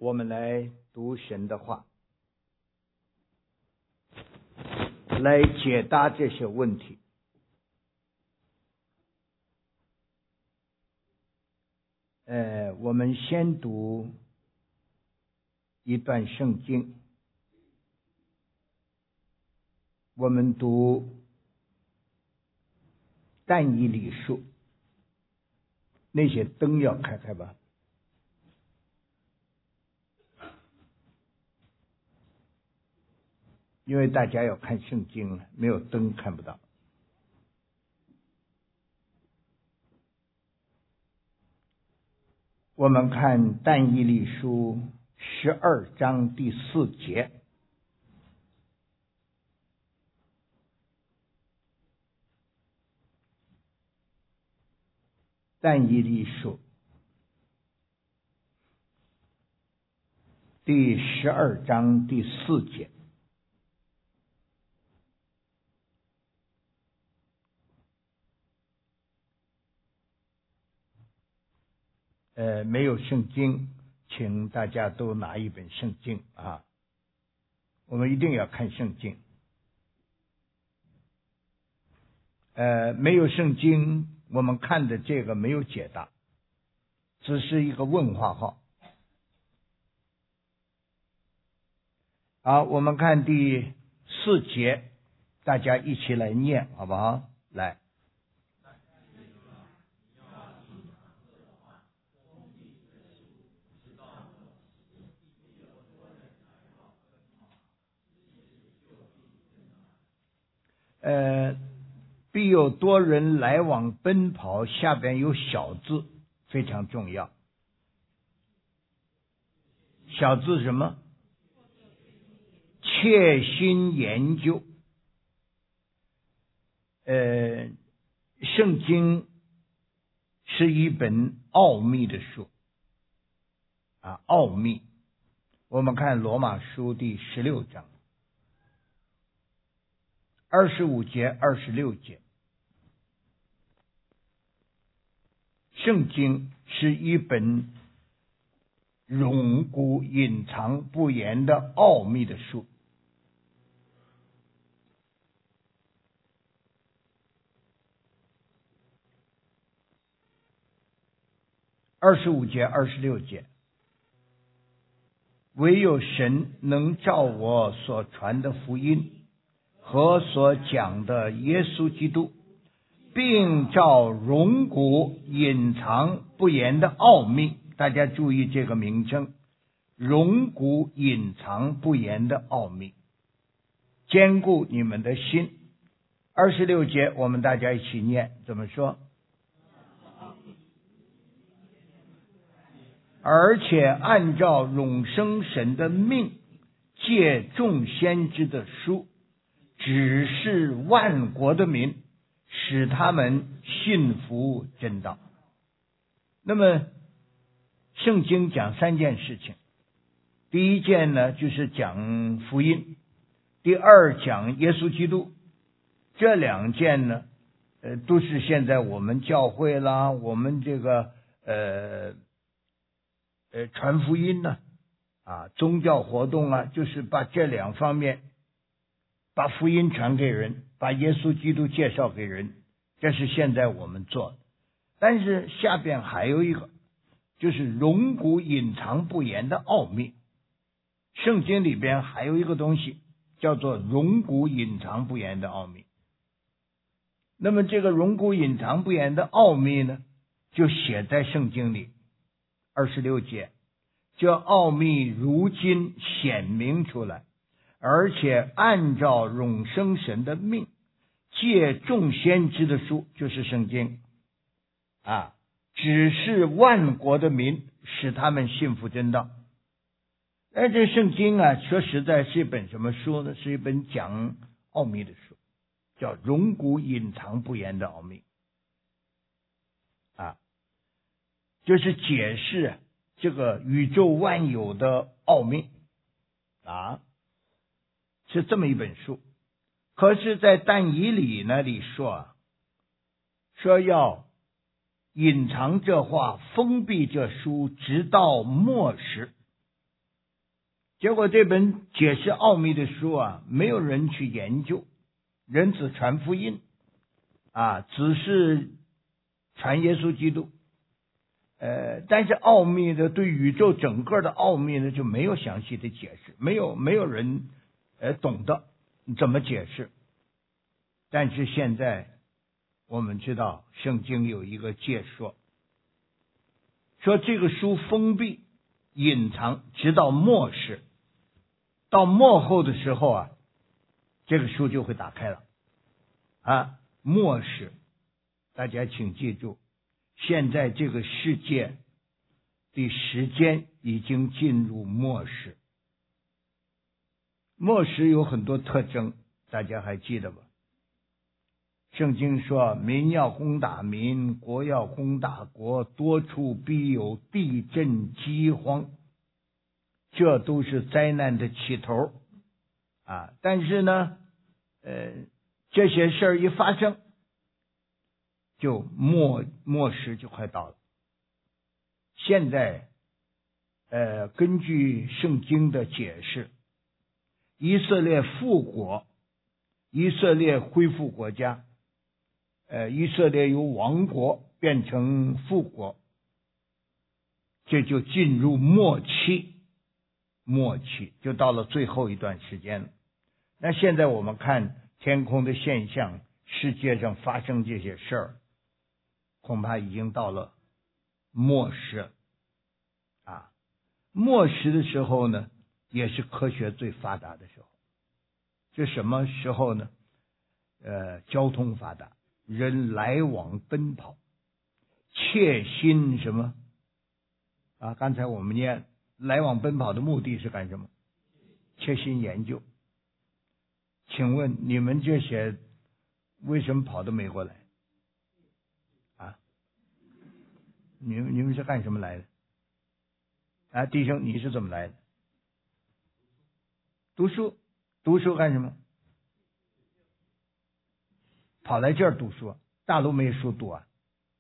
我们来读神的话，来解答这些问题。我们先读一段圣经，我们读但以理书，那些灯要开开吧。因为大家要看圣经了，没有灯看不到。我们看但以理书12章第4节。但以理书第12章第4节。没有圣经，请大家都拿一本圣经啊！我们一定要看圣经。没有圣经，我们看的这个没有解答，只是一个问号号。好，我们看第4节，大家一起来念，好不好？来。必有多人来往奔跑，下边有小字，非常重要。小字什么？切心研究。圣经是一本奥秘的书啊，奥秘。我们看罗马书第16章25节、26节。圣经是一本永古隐藏不言的奥秘的书。25节、26节，唯有神能照我所传的福音和所讲的耶稣基督，并照永古隐藏不言的奥秘，大家注意这个名称，永古隐藏不言的奥秘，坚固你们的心。26节我们大家一起念，怎么说？而且按照永生神的命，借众先知的书，指示万国的民，使他们信服真道。那么圣经讲3件事情，第一件呢就是讲福音，第二讲耶稣基督。这2件呢都是现在我们教会啦，我们这个传福音呢宗教活动啊，就是把这2方面，把福音传给人，把耶稣基督介绍给人，这是现在我们做的。但是下边还有一个，就是永古隐藏不言的奥秘。圣经里边还有一个东西叫做永古隐藏不言的奥秘。那么这个永古隐藏不言的奥秘呢，就写在圣经里26节，这奥秘如今显明出来，而且按照永生神的命，借众先知的书，就是圣经指示万国的民，使他们信服真道。这圣经说实在是一本什么书呢？是一本讲奥秘的书，叫永古隐藏不言的奥秘就是解释这个宇宙万有的奥秘是这么一本书。可是在但以理那里说要隐藏这话，封闭这书，直到末时。 结果这本解释奥秘的书啊，没有人去研究，人只传福音啊，只是传耶稣基督。但是奥秘的对宇宙整个的奥秘呢，就没有详细的解释，没有人懂得怎么解释。但是现在我们知道，圣经有一个解说，说这个书封闭隐藏，直到末世，到末后的时候啊，这个书就会打开了啊。末世，大家请记住，现在这个世界的时间已经进入末世。末世有很多特征，大家还记得吧？圣经说，民要攻打民，国要攻打国，多处必有地震饥荒，这都是灾难的起头啊。但是呢这些事儿一发生，就末世就快到了。现在根据圣经的解释，以色列复国，以色列恢复国家，以色列由亡国变成复国，这就进入末期就到了最后一段时间了。那现在我们看天空的现象，世界上发生这些事儿，恐怕已经到了末世啊。末世的时候呢，也是科学最发达的时候。这什么时候呢？交通发达，人来往奔跑，切心什么啊？刚才我们念来往奔跑的目的是干什么？切心研究。请问你们这些为什么跑到美国来啊？你们是干什么来的啊？弟兄，你是怎么来的？读书干什么？跑来这儿读书，大陆没书读啊？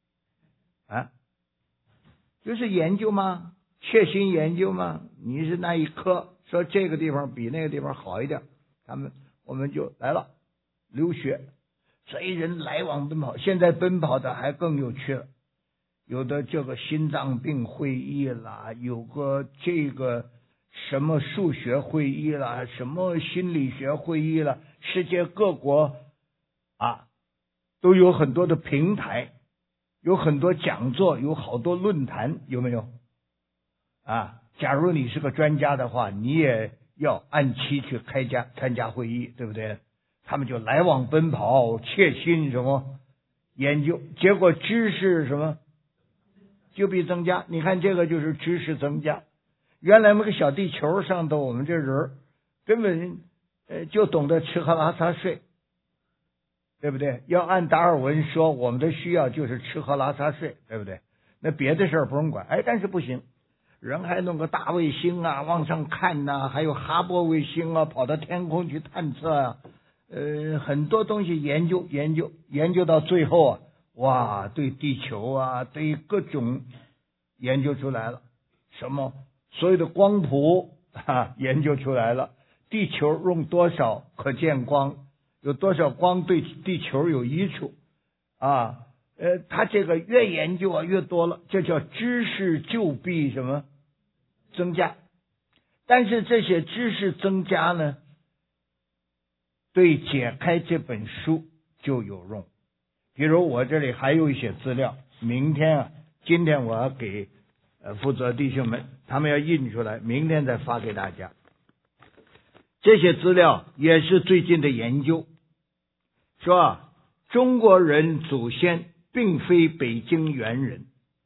就是研究吗？切心研究吗？你是那一科，说这个地方比那个地方好一点，我们就来了留学。所以人来往奔跑，现在奔跑的还更有趣了，有的这个心脏病会议啦，有个这个什么数学会议啦，什么心理学会议啦，世界各国啊都有很多的平台，有很多讲座，有好多论坛，有没有啊？假如你是个专家的话，你也要按期去参加会议，对不对？他们就来往奔跑，切心什么研究，结果知识什么就必增加。你看这个就是知识增加。原来那个小地球上头，我们这人根本就懂得吃喝拉撒睡，对不对？要按达尔文说，我们的需要就是吃喝拉撒睡，对不对？那别的事儿不用管。但是不行，人还弄个大卫星啊，往上看呐，还有哈勃卫星啊，跑到天空去探测啊，很多东西研究到最后啊，哇，对地球啊，对各种研究出来了，什么所有的光谱研究出来了，地球用多少可见光，有多少光对地球有益处啊？他这个越研究啊越多了，这叫知识就必什么增加。但是这些知识增加呢，对解开这本书就有用。比如我这里还有一些资料，今天我要给负责弟兄们，他们要印出来，明天再发给大家。这些资料也是最近的研究，说中国人祖先并非北京猿人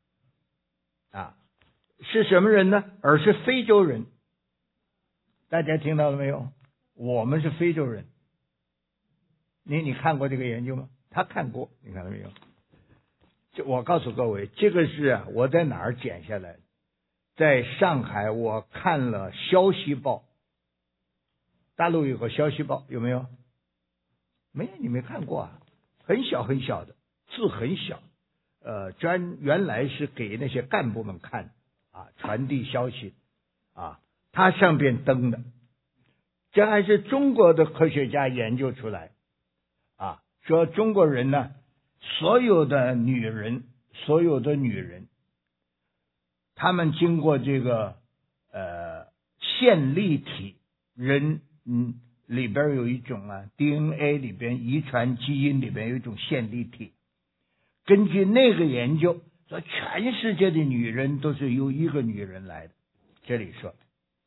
是什么人呢？而是非洲人。大家听到了没有？我们是非洲人。你看过这个研究吗？他看过，你看到没有？我告诉各位，这个是我在哪儿捡下来的？在上海我看了《消息报》，大陆有个《消息报》，有没有？没有，你没看过啊？很小很小的字，很小，原来是给那些干部们看传递消息它上边登的，这还是中国的科学家研究出来啊，说中国人呢，所有的女人，她们经过这个线粒体人里边有一种DNA 里边遗传基因里边有一种线粒体，根据那个研究说全世界的女人都是由一个女人来的。这里说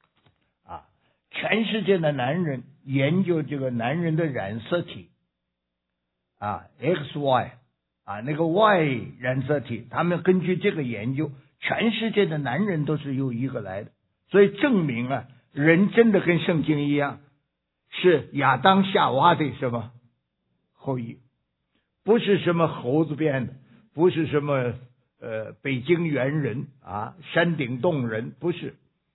全世界的男人研究这个男人的染色体XY 那个 Y 染色体，他们根据这个研究，全世界的男人都是由一个来的，所以证明人真的跟圣经一样，是亚当夏娃的什么后裔，不是什么猴子变的，不是什么北京猿人山顶洞人，不是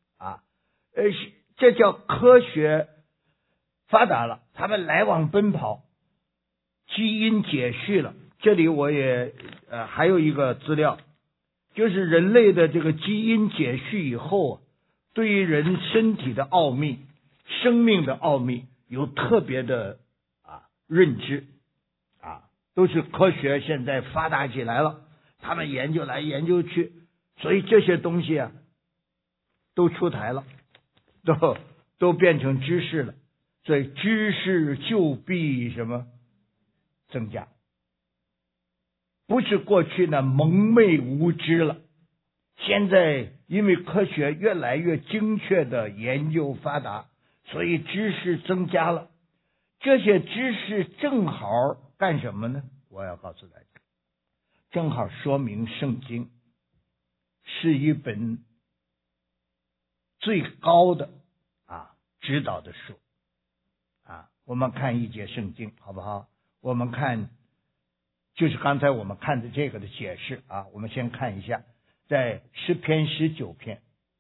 这叫科学发达了，他们来往奔跑，基因解序了。这里我也还有一个资料，就是人类的这个基因解序以后，对于人身体的奥秘、生命的奥秘有特别的认知都是科学现在发达起来了，他们研究来研究去，所以这些东西都出台了，都变成知识了，所以知识就必什么增加，不是过去呢蒙昧无知了。现在因为科学越来越精确的研究发达，所以知识增加了。这些知识正好干什么呢？我要告诉大家，正好说明圣经是一本最高的指导的书我们看一节圣经好不好？我们看就是刚才我们看的这个的解释我们先看一下，在诗篇19篇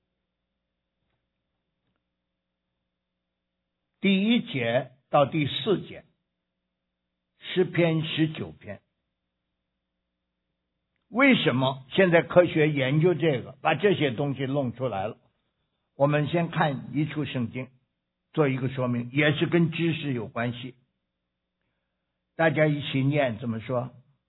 第1节到第4节，诗篇19篇。为什么现在科学研究这个，把这些东西弄出来了？我们先看一处圣经做一个说明，也是跟知识有关系。大家一起念怎么说？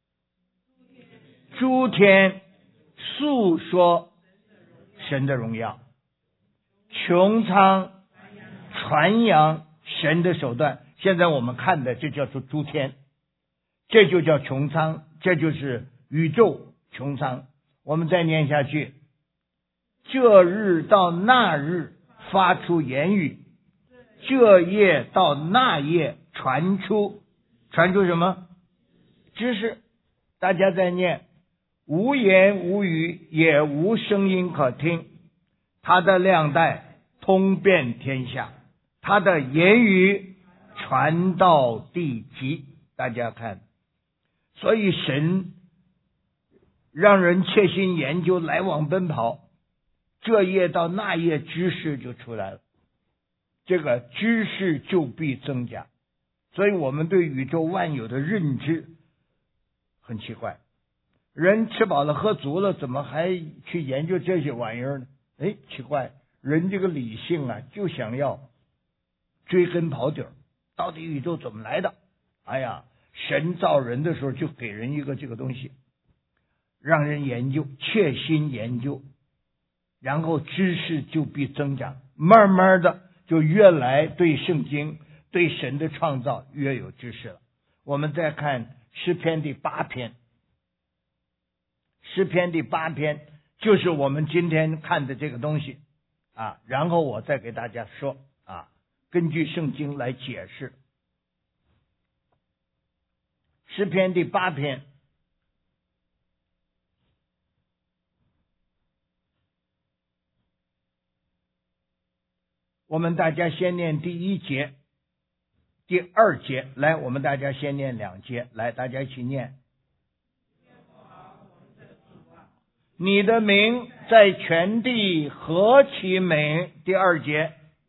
诸天诉说神的荣耀，穹苍传扬神的手段。现在我们看的这叫做诸天，这就叫穹苍，这就是宇宙穹苍。我们再念下去，这日到那日发出言语，这夜到那夜传出什么？知识。大家再念，无言无语，也无声音可听，他的亮带通遍天下，他的言语传到地极。大家看，所以神让人切心研究，来往奔跑，这夜到那夜知识就出来了，这个知识就必增加。所以我们对宇宙万有的认知很奇怪，人吃饱了喝足了，怎么还去研究这些玩意儿呢？奇怪，人这个理性就想要追根刨底，到底宇宙怎么来的？神造人的时候就给人一个这个东西，让人研究，切心研究，然后知识就必增长，慢慢的就越来对圣经对神的创造越有知识了。我们再看诗篇第8篇，诗篇第8篇就是我们今天看的这个东西然后我再给大家说根据圣经来解释。诗篇第8篇我们大家先念第1节第2节，来，我们大家先念2节，来，大家一起念。你的名在全地何其美。第2节，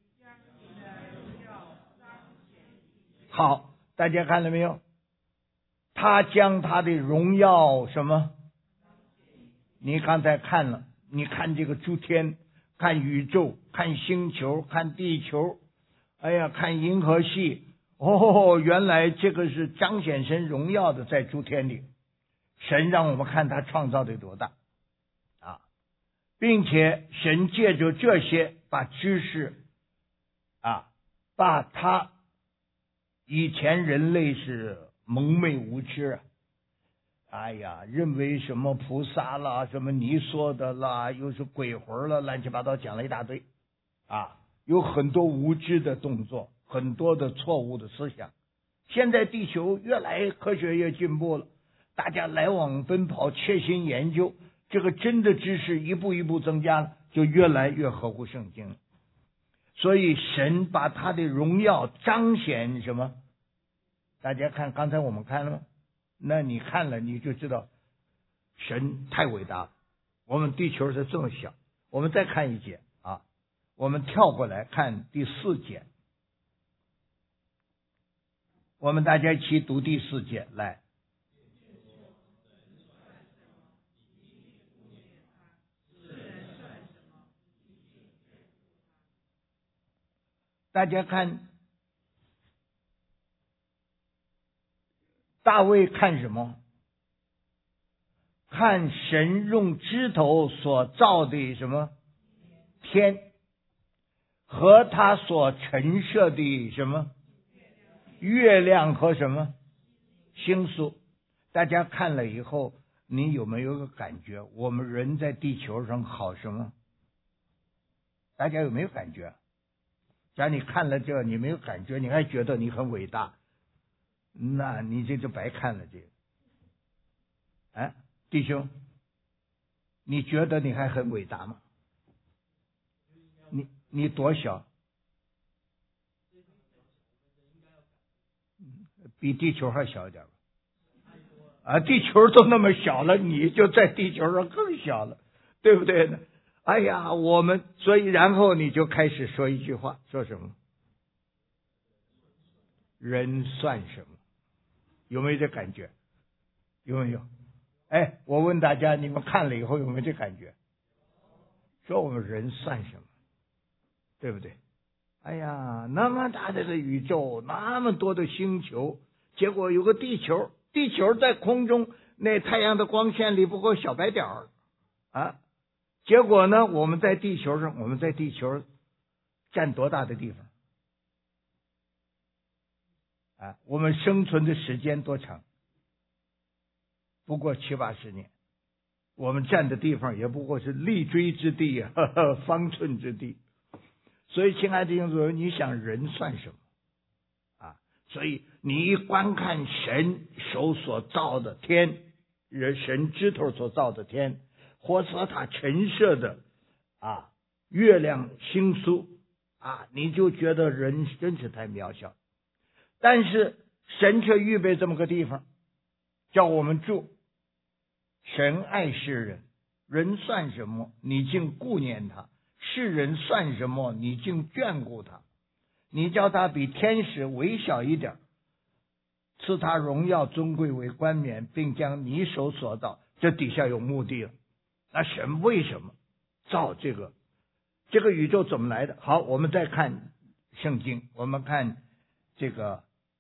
好，大家看了没有？他将他的荣耀什么？你刚才看了，你看这个诸天看宇宙，看星球，看地球，哎呀，看银河系。哦，原来这个是彰显神荣耀的，在诸天里，神让我们看他创造的有多大啊，并且神借着这些把知识啊，把他以前人类是蒙昧无知啊，哎呀，认为什么菩萨啦，什么尼娑的啦，又是鬼魂了，乱七八糟讲了一大堆啊，有很多无知的动作，很多的错误的思想。现在地球越来科学越进步了，大家来往奔跑，切心研究，这个真的知识一步一步增加了，就越来越合乎圣经了。所以神把他的荣耀彰显什么？大家看，刚才我们看了吗？那你看了你就知道神太伟大了。我们地球是这么小。我们再看一节啊，我们跳过来看第4节，我们大家一起读第4节来。大家看大卫看什么？看神用指头所造的什么天，和他所陈设的什么月亮和什么星宿。大家看了以后，你有没有个感觉？我们人在地球上好什么？大家有没有感觉？假如你看了这你没有感觉，你还觉得你很伟大，那你这就白看了这个。哎，弟兄，你觉得你还很伟大吗？你多小？比地球还小一点吧？啊，地球都那么小了，你就在地球上更小了，对不对呢？哎呀，我们所以然后你就开始说一句话，说什么？人算什么？有没有这感觉？有没有？哎，我问大家，你们看了以后有没有这感觉？说我们人算什么？对不对？哎呀，那么大的个宇宙，那么多的星球，结果有个地球，地球在空中，那太阳的光线里不过小白点儿啊。结果呢，我们在地球上，我们在地球占多大的地方？啊，我们生存的时间多长？不过70、80年。我们占的地方也不过是立锥之地啊，方寸之地。所以，亲爱的弟兄姊妹，你想人算什么啊？所以你一观看神手所造的天，神指头所造的天，或者他陈设的啊月亮星宿啊，你就觉得人真是太渺小。但是神却预备这么个地方，叫我们住。神爱世人，人算什么？你竟顾念他；世人算什么？你竟眷顾他。你叫他比天使微小一点，赐他荣耀尊贵为冠冕，并将你手所造。这底下有目的了。那神为什么造这个宇宙怎么来的？好，我们再看圣经，我们看这个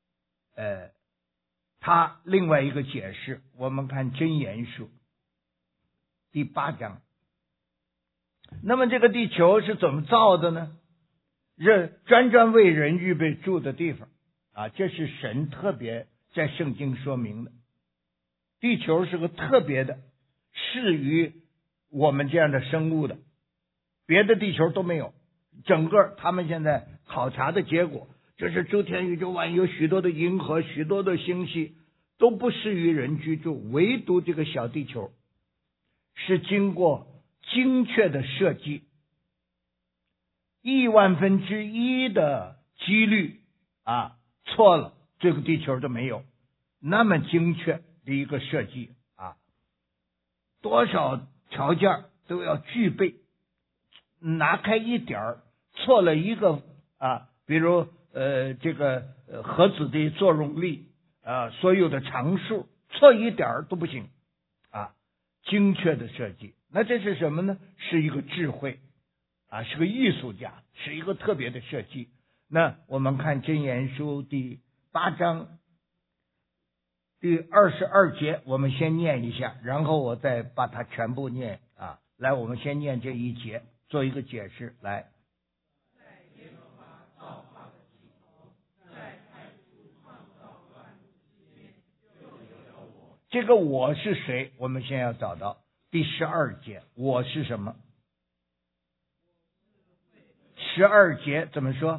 他另外一个解释，我们看箴言书第8章。那么这个地球是怎么造的呢？专为人预备住的地方啊，这是神特别在圣经说明的。地球是个特别的，适于我们这样的生物的，别的地球都没有。整个他们现在考察的结果，就是诸天宇宙万有许多的银河，许多的星系都不适于人居住，唯独这个小地球是经过精确的设计，1/1000的几率啊错了，这个地球都没有那么精确的一个设计啊，多少条件都要具备，拿开一点错了一个啊，比如这个核子的作用力啊，所有的常数错一点都不行啊，精确的设计。那这是什么呢？是一个智慧是个艺术家，是一个特别的设计。那我们看箴言书第8章第22节，我们先念一下，然后我再把它全部念来，我们先念这一节，做一个解释。来，这个我是谁？我们先要找到第12节，我是什么？12节怎么说？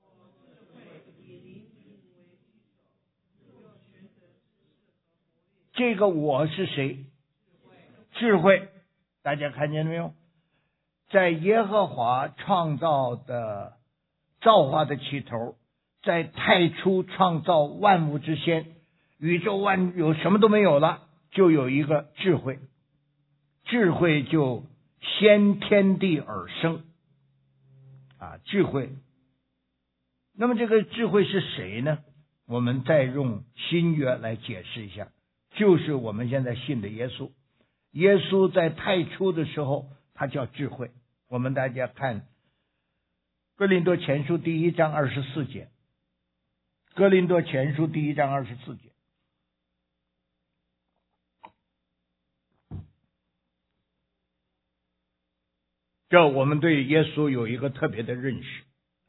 这个我是谁？智慧。大家看见了没有？在耶和华创造的造化的起头，在太初创造万物之先，宇宙万有什么都没有了，就有一个智慧，智慧就先天地而生智慧。那么这个智慧是谁呢？我们再用新约来解释一下，就是我们现在信的耶稣。耶稣在太初的时候，他叫智慧。我们大家看哥林多前书第1章24节，哥林多前书第1章24节。这我们对耶稣有一个特别的认识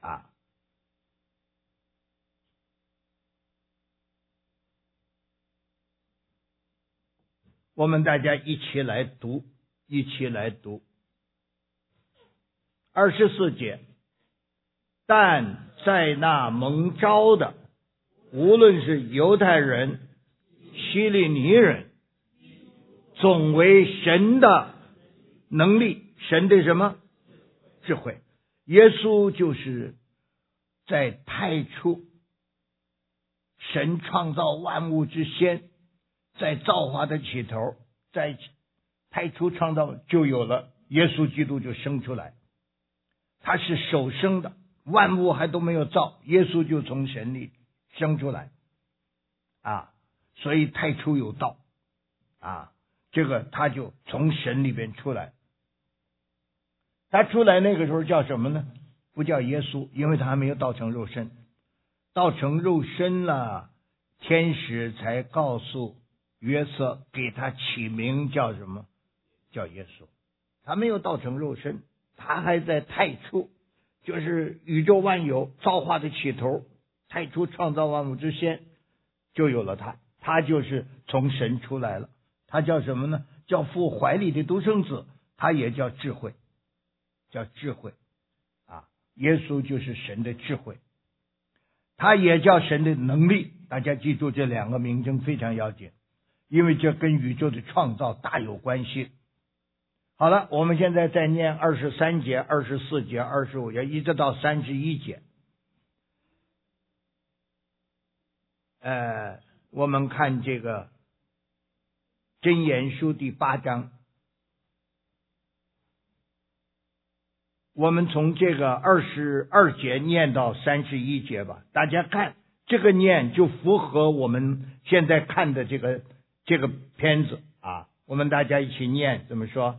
我们大家一起来读24节。但在那蒙召的，无论是犹太人、希利尼人，总为神的能力，神的什么？智慧。耶稣就是在太初，神创造万物之先，在造化的起头，在太初创造就有了耶稣基督，就生出来。他是首生的，万物还都没有造，耶稣就从神里生出来所以太初有道这个他就从神里边出来。他出来那个时候叫什么呢？不叫耶稣，因为他还没有道成肉身。道成肉身了，天使才告诉约瑟，给他起名叫什么？叫耶稣。他没有道成肉身，他还在太初，就是宇宙万有造化的起头，太初创造万物之先就有了他。他就是从神出来了。他叫什么呢？叫父怀里的独生子，他也叫智慧，叫智慧耶稣就是神的智慧，他也叫神的能力。大家记住这两个名称非常要紧，因为这跟宇宙的创造大有关系。好了，我们现在再念23节、24节、25节，一直到31节。我们看这个箴言书第8章，我们从这个22节念到31节吧。大家看这个念就符合我们现在看的这个片子我们大家一起念，怎么说？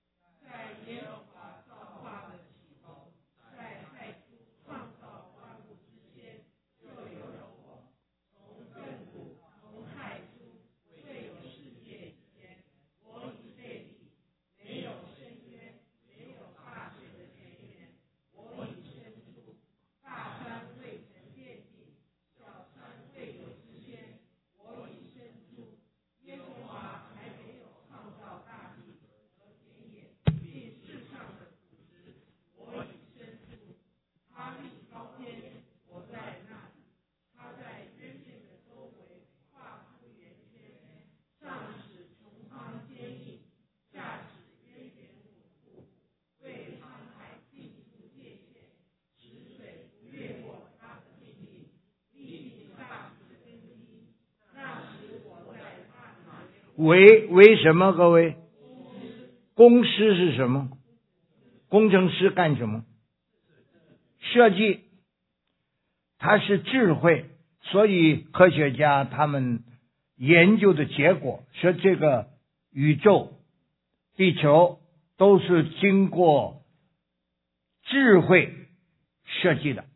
为什么？各位，工师是什么？工程师干什么？设计。它是智慧，所以科学家他们研究的结果是这个宇宙、地球都是经过智慧设计的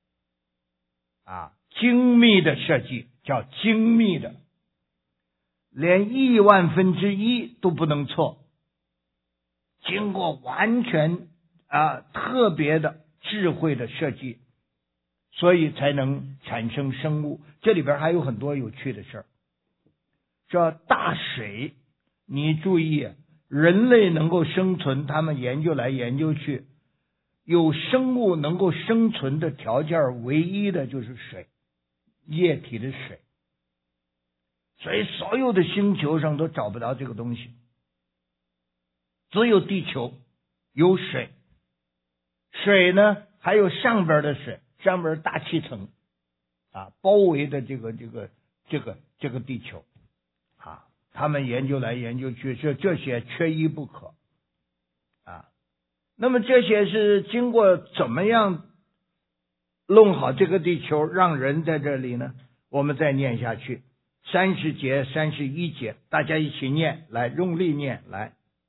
精密的设计，叫精密的，连1/1000都不能错，经过完全特别的智慧的设计，所以才能产生生物。这里边还有很多有趣的事儿。这大水，你注意，人类能够生存，他们研究来研究去，有生物能够生存的条件唯一的就是水，液体的水。所以所有的星球上都找不到这个东西，只有地球有水。水呢，还有上边的水，上边大气层包围的这个地球他们研究来研究去，这些缺一不可那么这些是经过怎么样弄好这个地球，让人在这里呢？我们再念下去，30节、31节，大家一起念，来，用力念，来。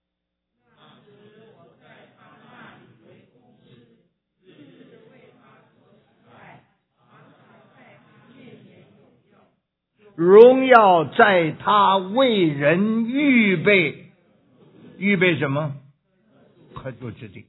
荣耀在他为人预备什么？可住之地。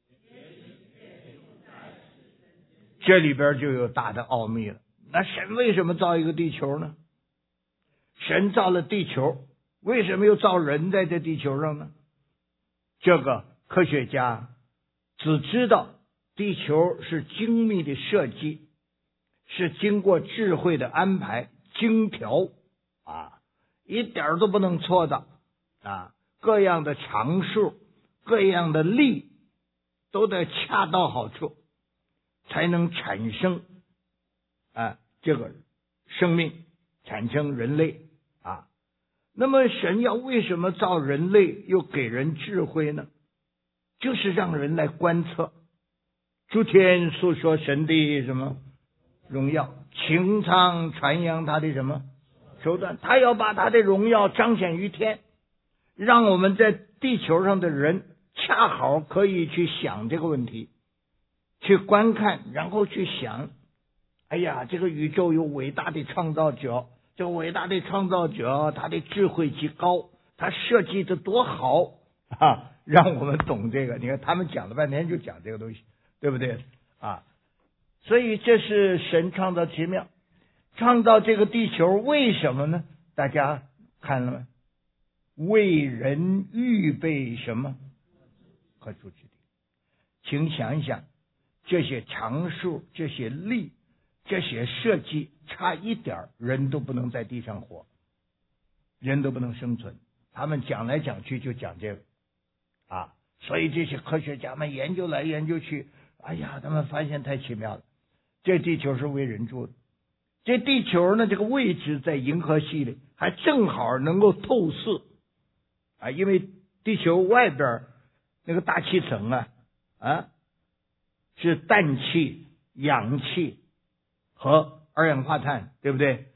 这里边就有大的奥秘了。那神为什么造一个地球呢？神造了地球，为什么又造人在这地球上呢？这个科学家只知道地球是精密的设计，是经过智慧的安排精调一点都不能错的各样的常数，各样的力都得恰到好处，才能产生这个生命，产生人类那么神要为什么造人类又给人智慧呢？就是让人来观测，诸天诉说神的什么荣耀，穹苍传扬他的什么手段，他要把他的荣耀彰显于天，让我们在地球上的人恰好可以去想这个问题，去观看，然后去想，哎呀，这个宇宙有伟大的创造者，这个伟大的创造者他的智慧极高，他设计的多好让我们懂这个。你看他们讲了半天就讲这个东西，对不对所以这是神创造奇妙，创造这个地球为什么呢？大家看了吗？为人预备什么？可住之地。请想一想，这些常数，这些力，这些设计，差一点人都不能在地上活，人都不能生存。他们讲来讲去就讲这个所以这些科学家们研究来研究去，哎呀，他们发现太奇妙了。这地球是为人住的，这地球呢，这个位置在银河系里，还正好能够透视因为地球外边那个大气层是氮气、氧气和二氧化碳，对不对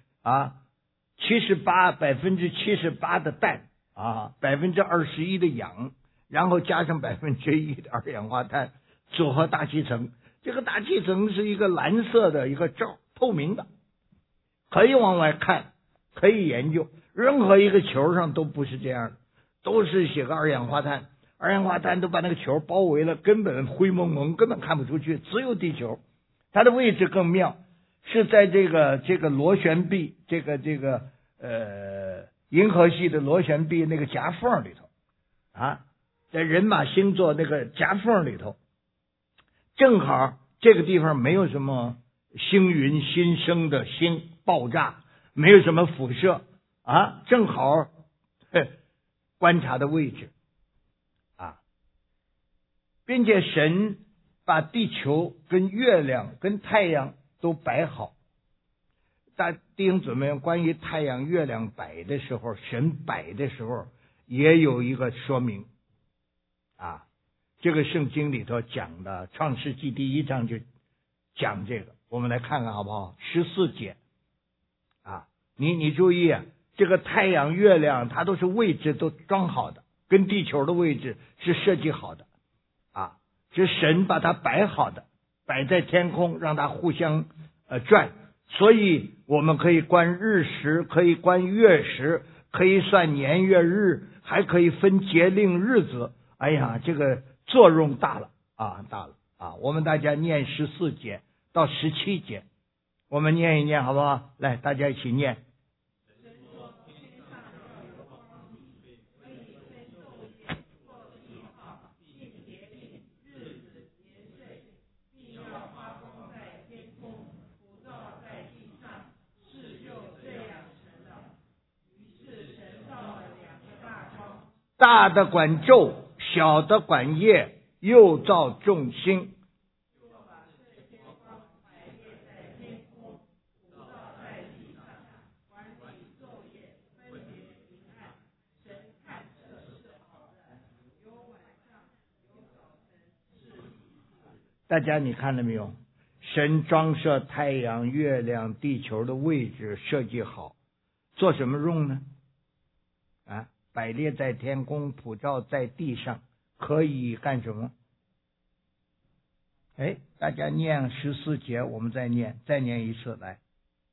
？78%的氮21%的氧，然后加上1%的二氧化碳，组合大气层。这个大气层是一个蓝色的一个罩，透明的，可以往外看，可以研究。任何一个球上都不是这样的，都是写个二氧化碳，二氧化碳都把那个球包围了，根本灰蒙蒙，根本看不出去。只有地球，它的位置更妙，是在这个螺旋臂，银河系的螺旋臂那个夹缝里头在人马星座那个夹缝里头，正好这个地方没有什么星云新生的星爆炸，没有什么辐射正好观察的位置并且神把地球跟月亮跟太阳都摆好。弟兄姊妹，关于太阳月亮摆的时候，神摆的时候也有一个说明这个圣经里头讲的，创世纪第1章就讲这个，我们来看看好不好？14节你注意这个太阳月亮它都是位置都装好的，跟地球的位置是设计好的是神把它摆好的，摆在天空，让它互相转。所以我们可以观日食，可以观月食，可以算年月日，还可以分节令日子。哎呀，这个作用大了啊，大了啊！我们大家念14节到17节，我们念一念好不好？来，大家一起念。大的管昼，小的管夜，又造众星。大家你看了没有？神装设太阳、月亮、地球的位置设计好，做什么用呢？摆列在天空，普照在地上，可以干什么？大家念14节，我们再念一次来。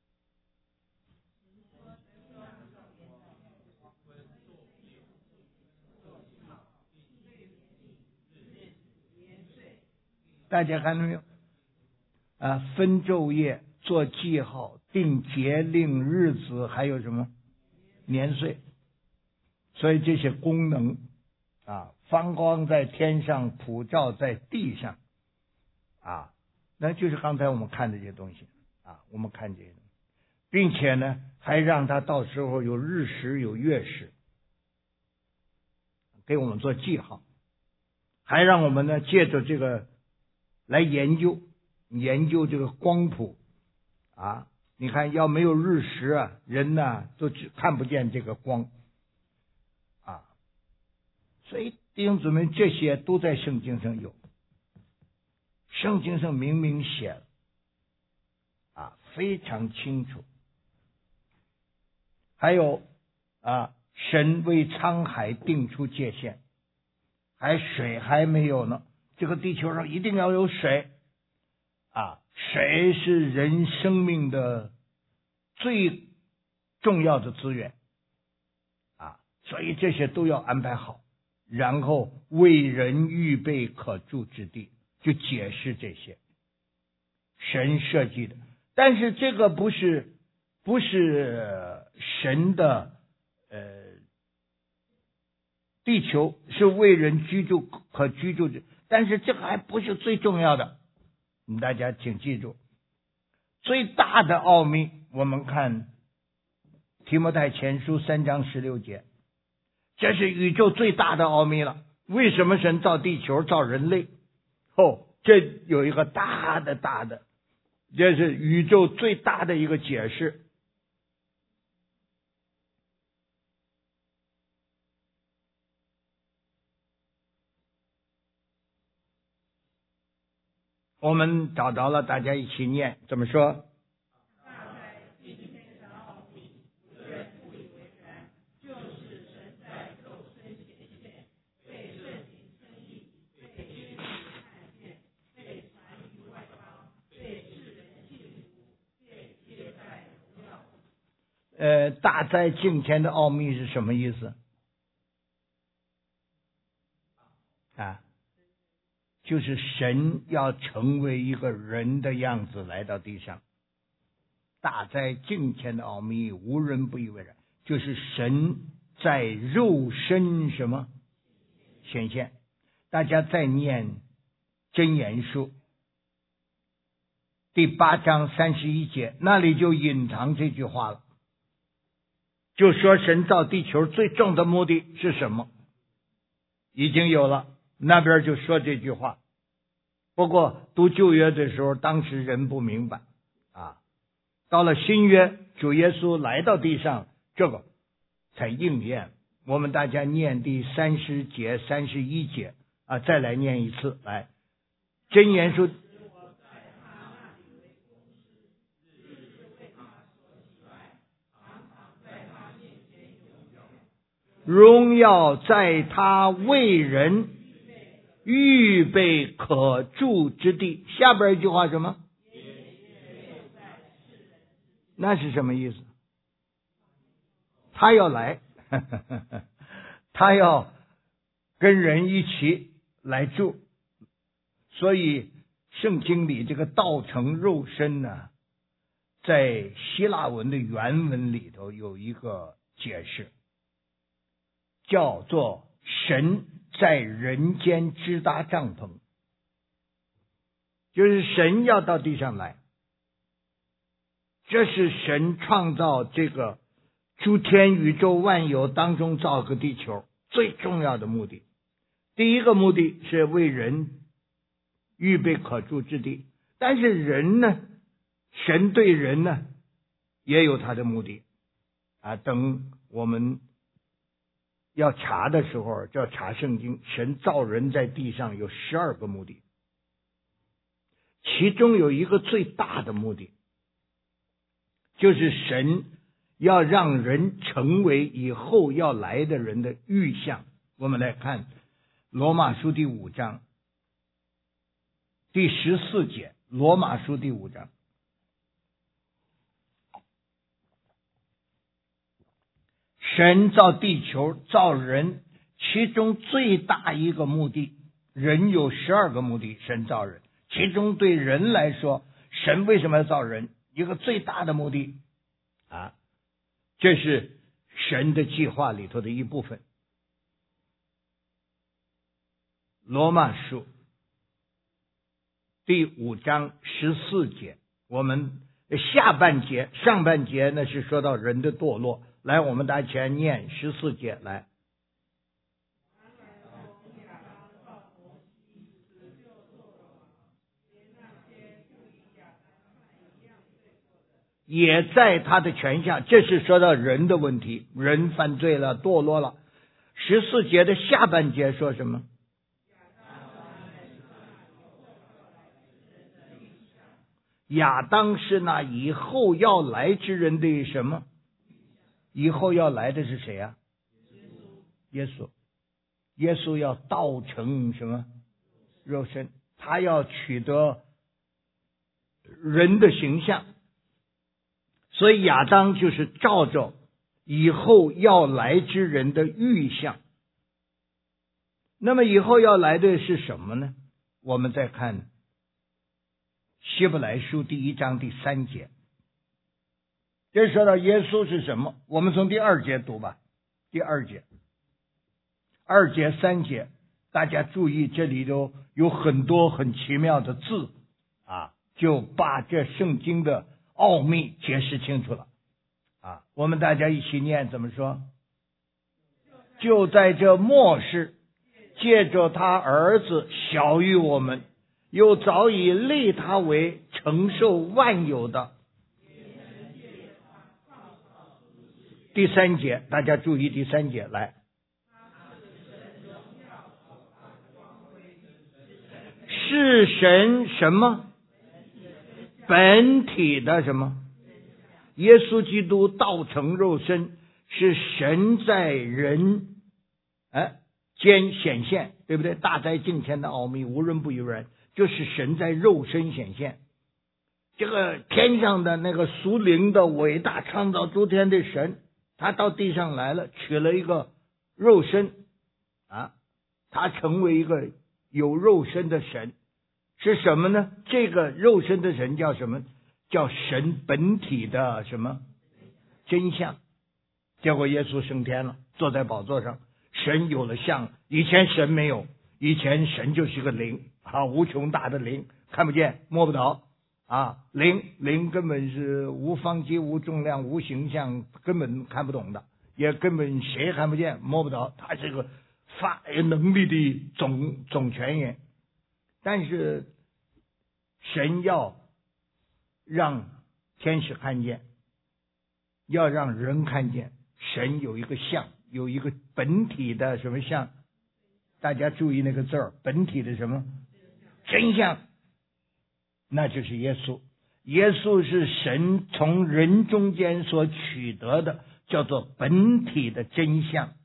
大家看到没有？分昼夜，做记号，定节令日子，还有什么年岁。所以这些功能放光在天上，普照在地上那就是刚才我们看的这些东西我们看这些东西，并且呢还让它到时候有日食有月食给我们做记号，还让我们呢借着这个来研究这个光谱你看要没有日食人呢都看不见这个光所以弟兄姊妹，这些都在圣经上有，圣经上明明写了非常清楚。还有神为沧海定出界限，水还没有呢，这个地球上一定要有水水是人生命的最重要的资源所以这些都要安排好，然后为人预备可住之地，就解释这些神设计的。但是这个不是神的地球是为人可居住的，但是这个还不是最重要的。大家请记住，最大的奥秘，我们看提摩太前书3章16节，这是宇宙最大的奥秘了。为什么神造地球造人类？这有一个大的，这是宇宙最大的一个解释。我们找着了，大家一起念，怎么说？大灾敬天的奥秘是什么意思就是神要成为一个人的样子来到地上。大灾敬天的奥秘无人不以为然，就是神在肉身什么显现。大家再念箴言书第8章31节，那里就隐藏这句话了，就说神造地球最重的目的是什么？已经有了，那边就说这句话。不过读旧约的时候，当时人不明白到了新约，主耶稣来到地上，这个才应验。我们大家念第30节31节再来念一次，来，箴言书荣耀在他为人预备可住之地。下边一句话什么？那是什么意思？他要来他要跟人一起来住。所以圣经里这个道成肉身呢，在希腊文的原文里头有一个解释，叫做神在人间支搭帐篷，就是神要到地上来。这是神创造这个诸天宇宙万有当中造个地球最重要的目的。第一个目的是为人预备可住之地，但是人呢，神对人呢也有他的目的啊。等我们要查的时候，就要查圣经，神造人在地上有12个目的，其中有一个最大的目的，就是神要让人成为以后要来的人的预象。我们来看罗马书第5章第14节，罗马书第5章，神造地球造人，其中最大一个目的，人有12个目的，神造人，其中对人来说，神为什么要造人？一个最大的目的啊，这是神的计划里头的一部分。罗马书第5章14节，我们下半节，上半节呢是说到人的堕落。来，我们大家先念14节来。也在他的权下，这是说到人的问题，人犯罪了，堕落了。14节的下半节说什么？亚当是那以后要来之人的什么？以后要来的是谁啊？耶稣。耶稣要道成什么？肉身，他要取得人的形象。所以亚当就是照着以后要来之人的预象。那么以后要来的是什么呢？我们再看希伯来书第1章第3节，这说到耶稣是什么？我们从第2节读吧。第2节2节3节，大家注意，这里头有很多很奇妙的字啊，就把这圣经的奥秘解释清楚了啊。我们大家一起念，怎么说？就在这末世，借着他儿子小于我们，又早已立他为承受万有的。第3节，大家注意第3节来。是神什么？本体的什么？耶稣基督道成肉身，是神在人间显现，对不对？大灾敬天的奥秘，无人不有人，就是神在肉身显现。这个天上的那个属灵的伟大创造诸天的神，他到地上来了，取了一个肉身啊，他成为一个有肉身的神。是什么呢？这个肉身的神叫什么？叫神本体的什么？真相。结果耶稣升天了，坐在宝座上，神有了像，以前神没有，以前神就是个灵啊，无穷大的灵，看不见摸不着啊，灵根本是无方机无重量无形象，根本看不懂的，也根本谁也看不见摸不着，他是个发能力的总权人。但是神要让天使看见，要让人看见，神有一个像，有一个本体的什么像？大家注意那个字儿，本体的什么？真相。那就是耶稣。耶稣是神从人中间所取得的，叫做本体的真相。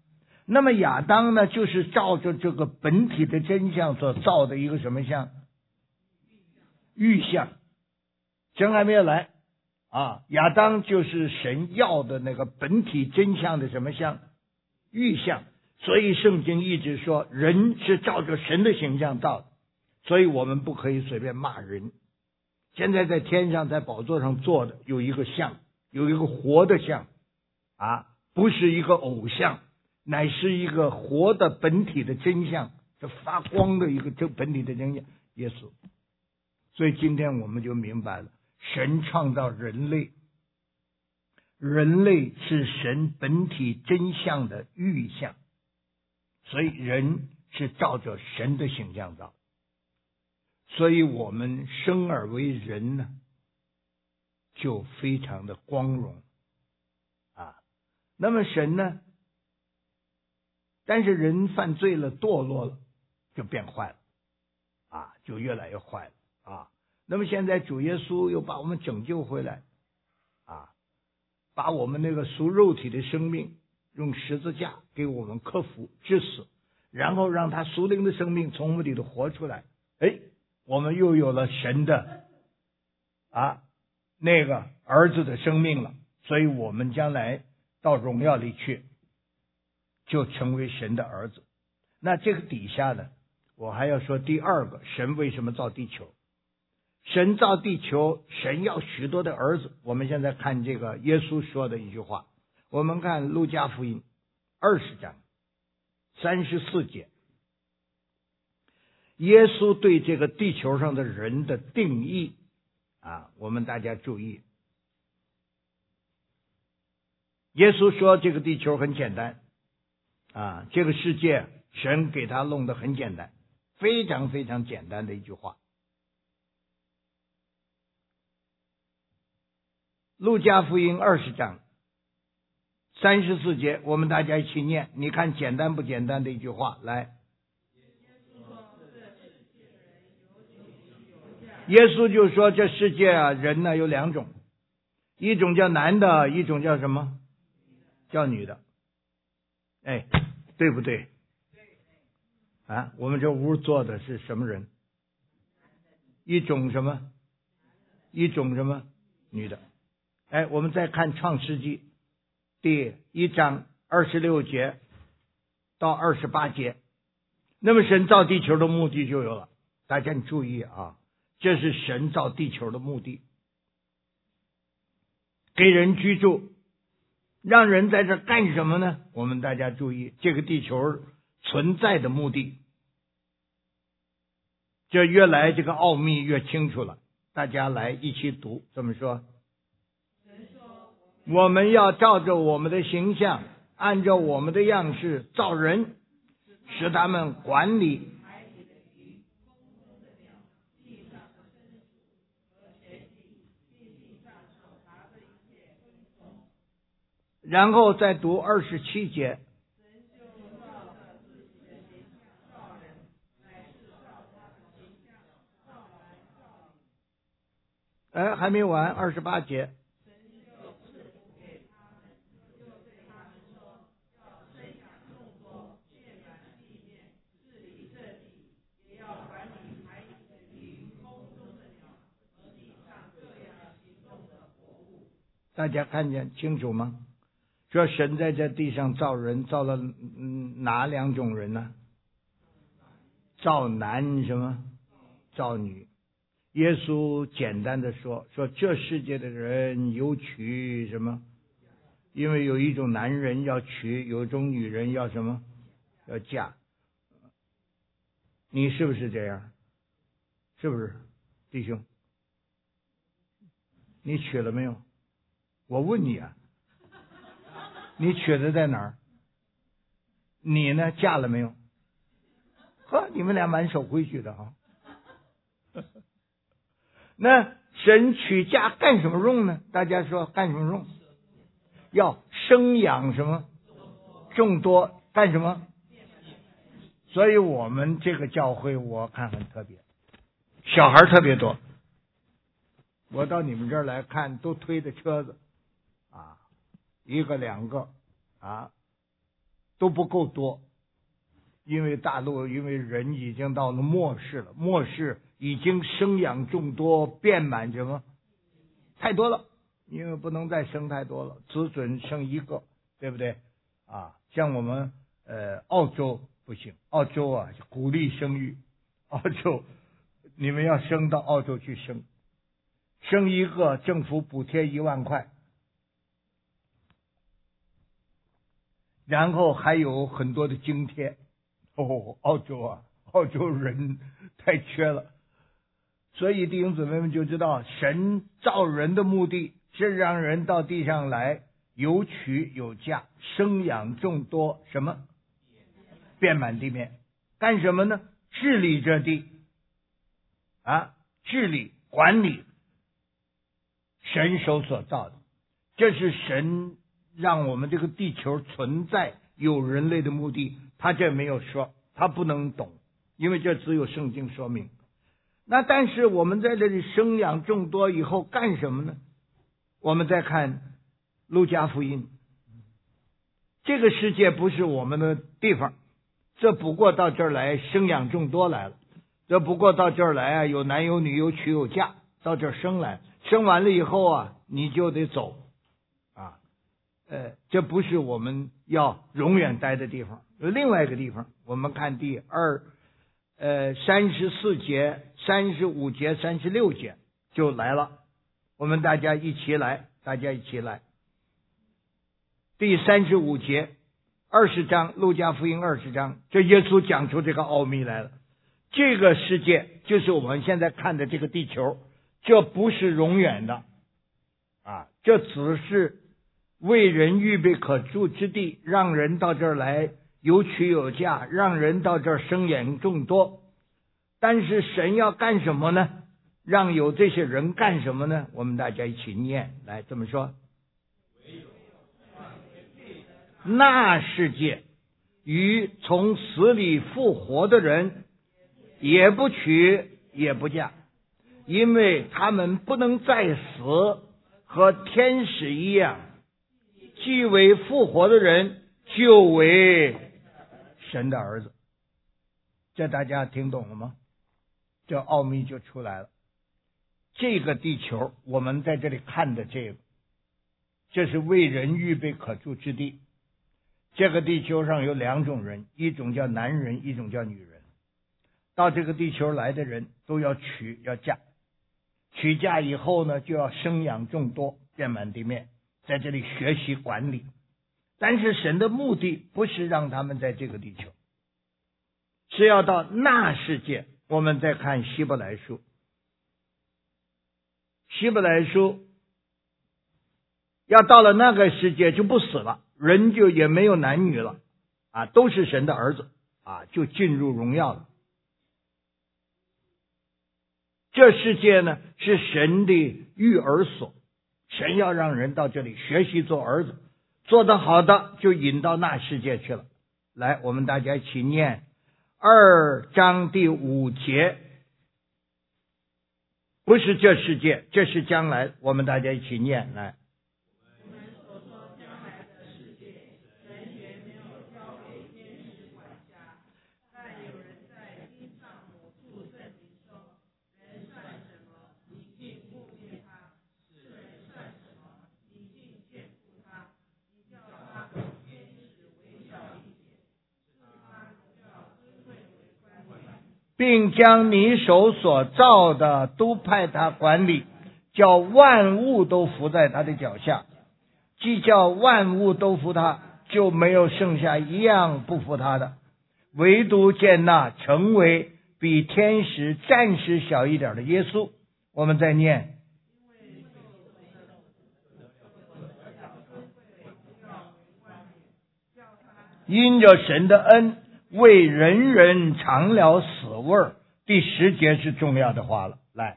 那么亚当呢，就是照着这个本体的真相所造的一个什么像？预像。神还没有来啊，亚当就是神要的那个本体真相的什么像？预像。所以圣经一直说人是照着神的形象造的，所以我们不可以随便骂人。现在在天上在宝座上坐的有一个像，有一个活的像啊，不是一个偶像，乃是一个活的本体的真相，这发光的一个这本体的真相，耶稣。所以今天我们就明白了，神创造人类，人类是神本体真相的预像，所以人是照着神的形象造。所以我们生而为人呢，就非常的光荣啊。那么神呢，但是人犯罪了，堕落了，就变坏了啊，就越来越坏了啊。那么现在主耶稣又把我们拯救回来啊，把我们那个属肉体的生命用十字架给我们克服致死，然后让他属灵的生命从我们里头活出来。哎，我们又有了神的那个儿子的生命了，所以我们将来到荣耀里去，就成为神的儿子。那这个底下呢，我还要说第二个，神为什么造地球？神造地球，神要许多的儿子。我们现在看这个耶稣说的一句话，我们看路加福音20章34节，耶稣对这个地球上的人的定义我们大家注意。耶稣说这个地球很简单这个世界神给他弄得很简单，非常非常简单的一句话。路加福音20章34节，我们大家一起念，你看简单不简单的一句话？来，耶稣就说这世界人呢有两种，一种叫男的，一种叫什么？叫女的。哎，对不对？我们这屋坐的是什么人？一种什么？一种什么？女的。哎，我们再看创世纪第1章26节到28节，那么神造地球的目的就有了。大家你注意这是神造地球的目的，给人居住，让人在这干什么呢？我们大家注意这个地球存在的目的，这越来这个奥秘越清楚了。大家来一起读，这么说，我们要照着我们的形象，按照我们的样式造人，使他们管理然后再读27节，还没完，28节，大家看见清楚吗？说神在这地上造人，造了哪两种人呢？造男什么？造女。耶稣简单的说这世界的人有娶什么？因为有一种男人要娶，有一种女人要什么？要嫁。你是不是这样？是不是弟兄？你娶了没有？我问你你娶的在哪儿？你呢？嫁了没有？你们俩蛮守规矩的那神娶嫁干什么用呢？大家说干什么用？要生养什么？众多。干什么？所以我们这个教会我看很特别，小孩特别多。我到你们这儿来看，都推着车子一个两个都不够多，因为大陆因为人已经到了末世了，末世已经生养众多，遍满什么太多了，因为不能再生太多了，只准生一个，对不对啊？像我们澳洲不行，澳洲啊鼓励生育，澳洲你们要生到澳洲去生一个政府补贴1万块，然后还有很多的津贴。澳洲人太缺了，所以弟兄姊妹们就知道，神造人的目的是让人到地上来有娶有嫁，生养众多，什么遍满地面，干什么呢？治理这地治理管理神手所造的，这是神让我们这个地球存在有人类的目的。他这没有说，他不能懂，因为这只有圣经说明。那但是我们在这里生养众多以后干什么呢？我们再看路加福音，这个世界不是我们的地方，这不过到这儿来生养众多来了，这不过到这儿来有男有女有娶有嫁，到这儿生来，生完了以后你就得走这不是我们要永远待的地方。另外一个地方，我们看第34节、35节、36节就来了，我们大家一起来。第35节，20章，路加福音20章，这耶稣讲出这个奥秘来了。这个世界就是我们现在看的这个地球，这不是永远的这只是为人预备可住之地，让人到这儿来有娶有嫁，让人到这儿生养众多。但是神要干什么呢？让有这些人干什么呢？我们大家一起念，来这么说：那世界与从死里复活的人也不娶也不嫁，因为他们不能再死，和天使一样，既为复活的人，就为神的儿子。这大家听懂了吗？这奥秘就出来了。这个地球我们在这里看的这是为人预备可住之地。这个地球上有2种人，一种叫男人，一种叫女人。到这个地球来的人都要娶要嫁，娶嫁以后呢，就要生养众多，遍满地面，在这里学习管理。但是神的目的不是让他们在这个地球，是要到那世界。我们再看希伯来书，要到了那个世界就不死了，人就也没有男女了都是神的儿子就进入荣耀了。这世界呢是神的育儿所，神要让人到这里学习做儿子，做得好的就引到那世界去了。来，我们大家一起念2章第5节，不是这世界，这是将来，我们大家一起念来。并将你手所造的都派他管理，叫万物都服在他的脚下。既叫万物都服他，就没有剩下一样不服他的，唯独见那成为比天使暂时小一点的耶稣。我们再念，因着神的恩，为人人尝了死味儿。第10节是重要的话了，来，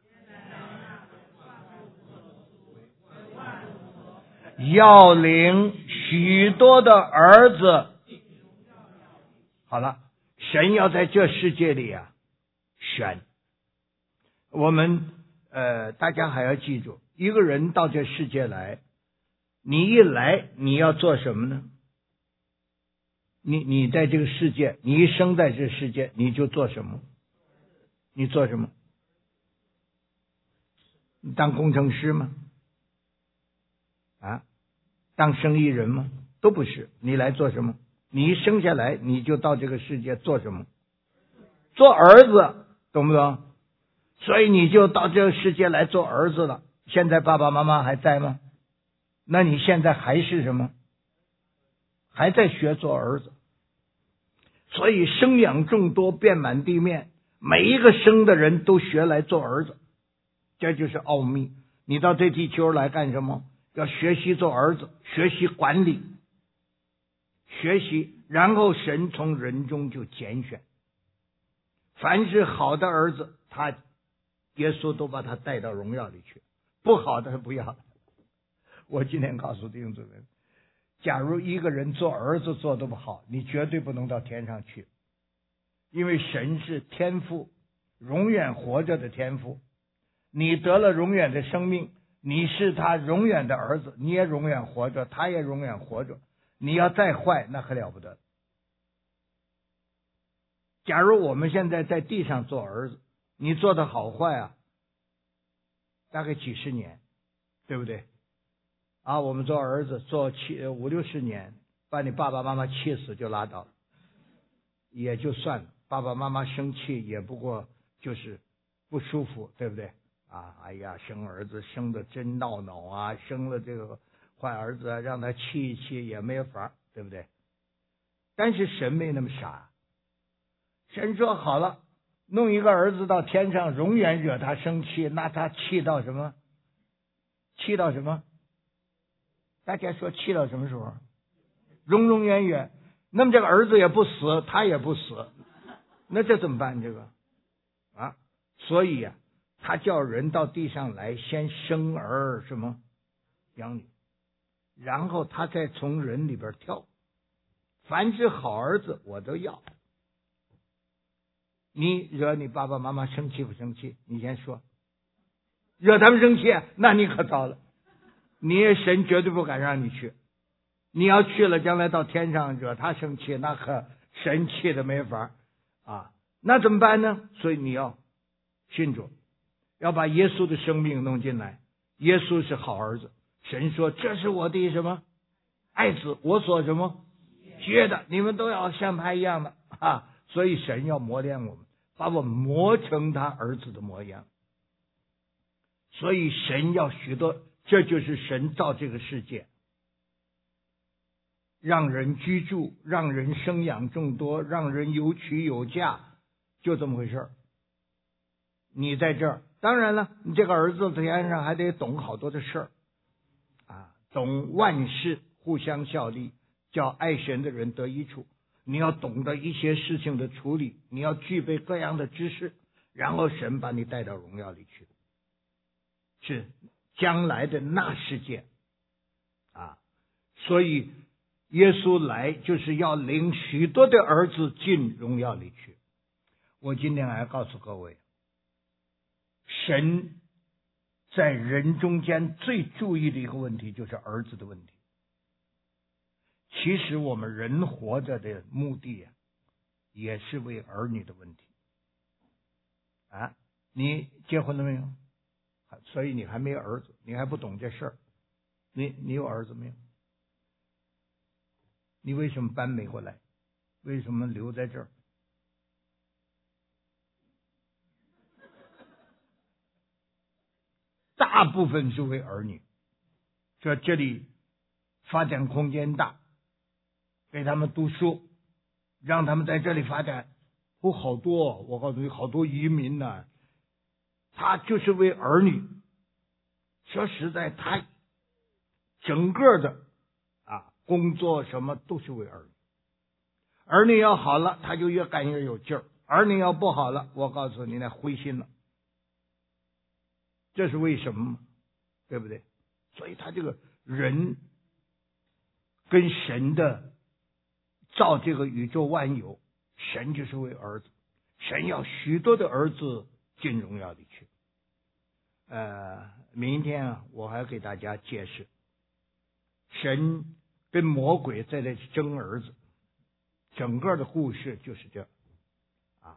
要领许多的儿子。好了，神要在这世界里选我们。大家还要记住，一个人到这世界来，你一来你要做什么呢？ 你在这个世界，你一生在这个世界，你就做什么？你做什么？你当工程师吗？啊，当生意人吗？都不是。你来做什么？你一生下来，你就到这个世界做什么？做儿子，懂不懂？所以你就到这个世界来做儿子了。现在爸爸妈妈还在吗？那你现在还是什么？还在学做儿子。所以生养众多，遍满地面，每一个生的人都学来做儿子，这就是奥秘。你到这地球来干什么？要学习做儿子，学习管理，学习，然后神从人中就拣选。凡是好的儿子，耶稣都把他带到荣耀里去；不好的他不要。我今天告诉弟兄姊妹，假如一个人做儿子做得不好，你绝对不能到天上去，因为神是天父，永远活着的天父。你得了永远的生命，你是他永远的儿子，你也永远活着，他也永远活着。你要再坏，那可了不得。假如我们现在在地上做儿子，你做的好坏啊，大概几十年，对不对？啊，我们做儿子做50-60年，把你爸爸妈妈气死就拉倒了，也就算了。爸爸妈妈生气也不过就是不舒服，对不对？啊，哎呀，生儿子生的真闹啊，生了这个坏儿子，让他气一气也没法，对不对？但是神没那么傻，神说好了，弄一个儿子到天上，永远惹他生气，那他气到什么？气到什么？大家说气到什么时候？永永远远。那么这个儿子也不死，他也不死，那这怎么办？这个啊，所以呀，他叫人到地上来，先生儿什么养女，然后他再从人里边挑。凡是好儿子，我都要。你惹你爸爸妈妈生气不生气？你先说。惹他们生气，那你可糟了。你神绝对不敢让你去。你要去了，将来到天上惹他生气，那可神气的没法啊。那怎么办呢？所以你要信主，要把耶稣的生命弄进来。耶稣是好儿子，神说这是我的什么爱子，我所什么喜悦的，你们都要像他一样的啊。所以神要磨练我们，把我们磨成他儿子的模样。所以神要许多，这就是神造这个世界，让人居住，让人生养众多，让人有娶有嫁，就这么回事。你在这儿，当然了，你这个儿子天上还得懂好多的事儿啊，懂万事互相效力，叫爱神的人得益处。你要懂得一些事情的处理，你要具备各样的知识，然后神把你带到荣耀里去，是将来的那世界啊。所以耶稣来就是要领许多的儿子进荣耀里去。我今天还告诉各位，神在人中间最注意的一个问题就是儿子的问题。其实我们人活着的目的也是为儿女的问题啊。你结婚了没有？所以你还没有儿子，你还不懂这事儿。你有儿子没有？你为什么搬美国来？为什么留在这儿？大部分是为儿女，这里发展空间大，给他们读书，让他们在这里发展。好多，我告诉你，好多移民呢，他就是为儿女。说实在，他整个的工作什么都是为儿女。儿女要好了，他就越干越有劲儿；儿女要不好了，我告诉你，那灰心了。这是为什么？对不对？所以他这个人跟神的造这个宇宙万有，神就是为儿子，神要许多的儿子进荣耀里去。明天我还给大家解释，神跟魔鬼在这争儿子整个的故事就是这啊，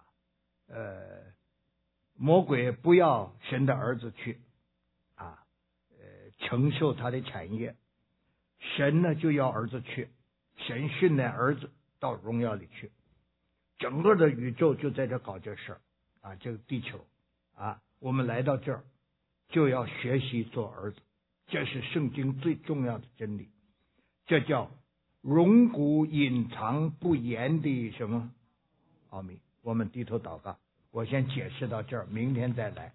魔鬼不要神的儿子去啊，承受他的产业，神呢就要儿子去，神训练儿子到荣耀里去，整个的宇宙就在这搞这事儿啊，这个地球啊，我们来到这儿就要学习做儿子，这是圣经最重要的真理，这叫荣古隐藏不言的什么奥秘。我们低头祷告，我先解释到这儿，明天再来。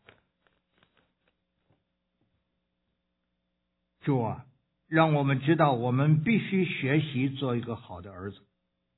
主啊，让我们知道我们必须学习做一个好的儿子，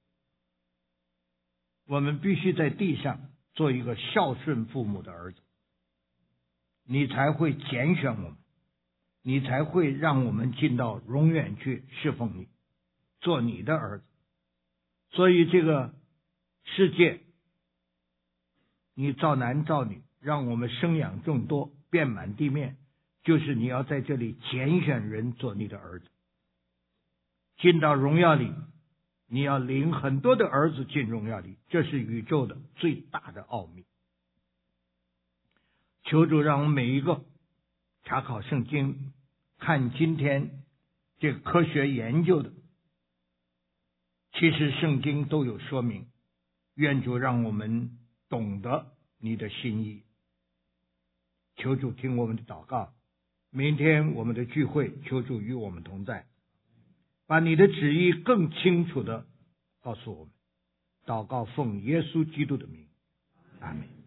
我们必须在地上做一个孝顺父母的儿子，你才会拣选我们，你才会让我们进到永远去侍奉你，做你的儿子。所以这个世界你造男造女，让我们生养众多，遍满地面，就是你要在这里拣选人做你的儿子，进到荣耀里，你要领很多的儿子进荣耀里，这是宇宙的最大的奥秘。求主让我们每一个查考圣经，看今天这个科学研究的，其实圣经都有说明，愿主让我们懂得你的心意。求主听我们的祷告，明天我们的聚会，求主与我们同在，把你的旨意更清楚的告诉我们。祷告奉耶稣基督的名，阿们。